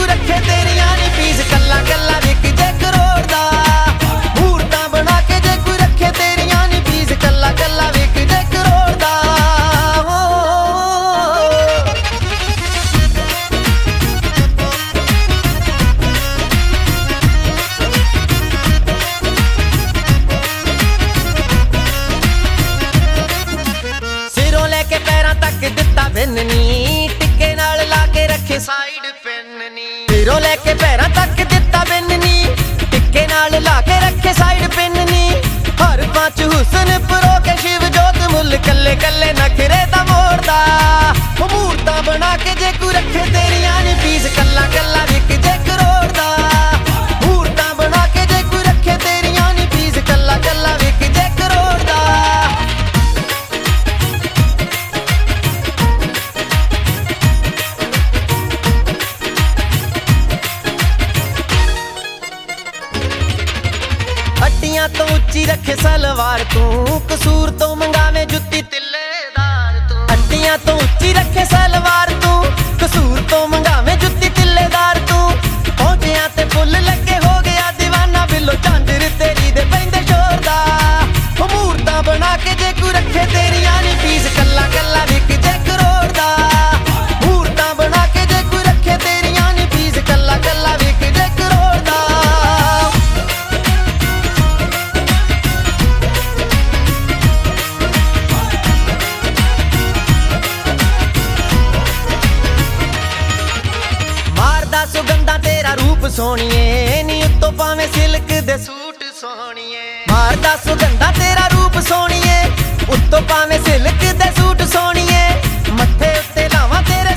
रखे तेरिया नी पीस कला कला विक जे करोड़ दा मूर्तां बना के जे कोई रखे तेरिया नी पीस कला कला विक जे करोड़ दा सिरों लेके पैरां तक दिता बिन्नी टिक्के नाल ला के रखे साइड पिन्नी सिरों लेके पैरां तक दिता बिन्नी टिक्के नाल ला के रखे साइड पिन्नी हर पांच हुस्न परो के शिव जोत मुल कल्ले कल्ले नखरे दा मोड़दा मूर्तां बना के जे कोई रखे तेरिया नी पीस कला कला विक जे करोड़ दा मूर्तां बना के जे कोई रखे तेरिया नी पीस कला कला विक जे करोड़ दा हड्डियां तो उच्ची रखे सलवार तू कसूर तो मंगावे जुत्ती तिल्लेदार तू हड्डियां तो उच्ची रखे सलवार तू कसूर तो मंगावे जुत्ती तिल्लेदार तू पहुंचिया ते फुल लगे हो गया दीवाना बिलो झांझर तेरी दे पैंदे शोर दा मूर्तां बना के जे कोई रखे तेरिया नी पीस कला कला विक जे करोड़ दा मूर्तां बना के जे कोई रखे तेरिया नी पीस कला कला विक जे करोड़ दा सुगंधा तेरा रूप सोहणीए नी उत्तों पावे सिल्क दे सूट सोहणीए मारदा सुगंधा तेरा रूप सोहणीए उत्तों पावे सिल्क दे सूट सोहणीए मत्थे उत्ते लावां तेरे